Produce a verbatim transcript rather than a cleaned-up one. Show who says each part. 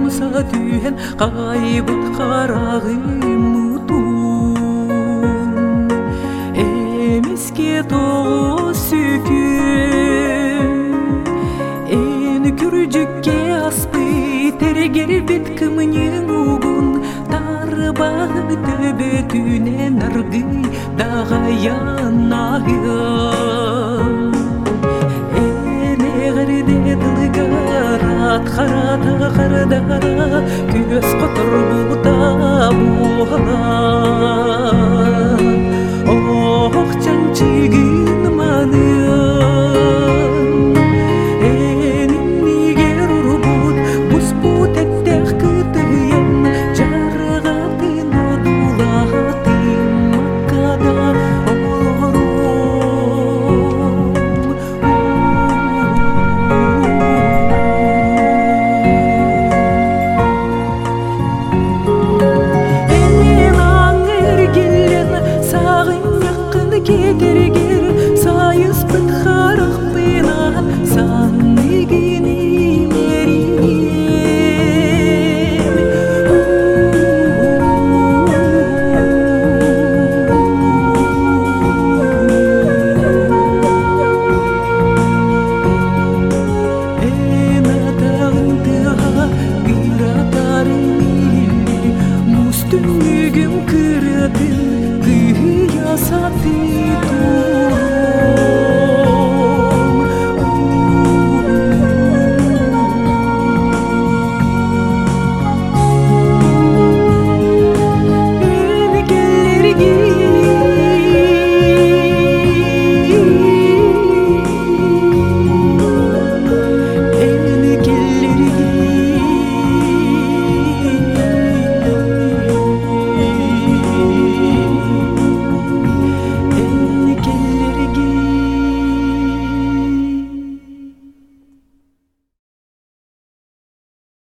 Speaker 1: болса түйен қайбыт қарағым эмиске тоғыз сүйкүм эн күржүкке аспы тергер бит кымнын угун тарбаг төбөтүнен аргы дага янайым энегерде дылгарат карата кардара көз котор бута була ох чанчигин маным энин нигер урбут буспут эттех кытыян жаргатын одулатым маккада олорум энин аңыр келен сагын якын кетергер сайыс бит харах бинан саннигини мерим энатагынтыга гыратарын илли мустүнүгүм кыратын кыясаты